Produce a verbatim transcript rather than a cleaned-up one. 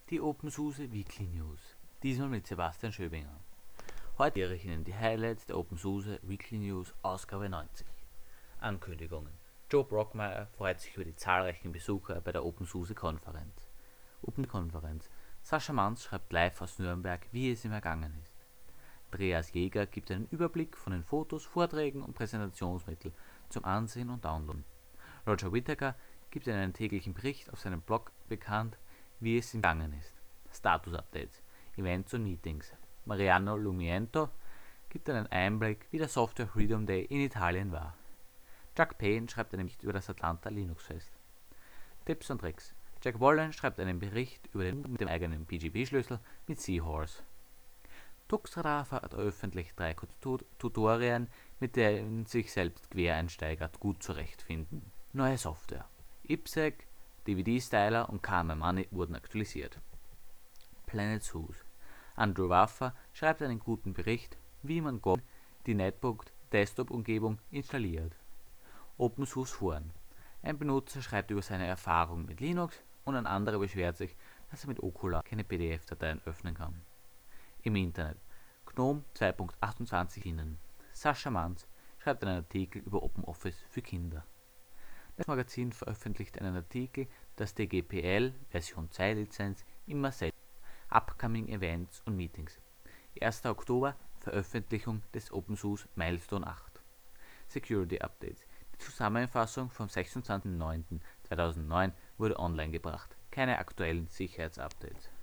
Die OpenSUSE Weekly News, diesmal mit Sebastian Schöbinger. Heute erkläre ich Ihnen die Highlights der OpenSUSE Weekly News Ausgabe neunzig. Ankündigungen. Joe Brockmeyer freut sich über die zahlreichen Besucher bei der OpenSUSE-Konferenz. Open-Konferenz. Sascha Manz schreibt live aus Nürnberg, wie es ihm ergangen ist. Andreas Jäger gibt einen Überblick von den Fotos, Vorträgen und Präsentationsmitteln zum Ansehen und Downloaden. Roger Whittaker gibt einen täglichen Bericht auf seinem Blog bekannt, wie es ihm gegangen ist. Status-Updates, Events und Meetings. Mariano Lumiento gibt einen Einblick, wie der Software Freedom Day in Italien war. Chuck Payne schreibt einen Bericht über das Atlanta Linux Fest. Tipps und Tricks. Jack Wallen schreibt einen Bericht über den mit dem eigenen P G P-Schlüssel mit Seahorse. Tuxradar veröffentlicht drei Tutorien, mit denen sich selbst Quereinsteiger gut zurechtfinden. Neue Software. I P sec, D V D-Styler und K M Money wurden aktualisiert. PlanetSUSE. Andrew Waffer schreibt einen guten Bericht, wie man Go, die Netbook-Desktop-Umgebung installiert. OpenSUSE Foren. Ein Benutzer schreibt über seine Erfahrungen mit Linux und ein anderer beschwert sich, dass er mit Okular keine P D F-Dateien öffnen kann. Im Internet. GNOME zwei Punkt achtundzwanzig innen. Sascha Manz schreibt einen Artikel über OpenOffice für Kinder. Das Magazin veröffentlicht einen Artikel, das D G P L Version zwei Lizenz immer selbst. Upcoming Events und Meetings. erster Oktober Veröffentlichung des OpenSUSE Milestone acht. Security Updates. Die Zusammenfassung vom sechsundzwanzigsten neunten zweitausendneun wurde online gebracht. Keine aktuellen Sicherheitsupdates.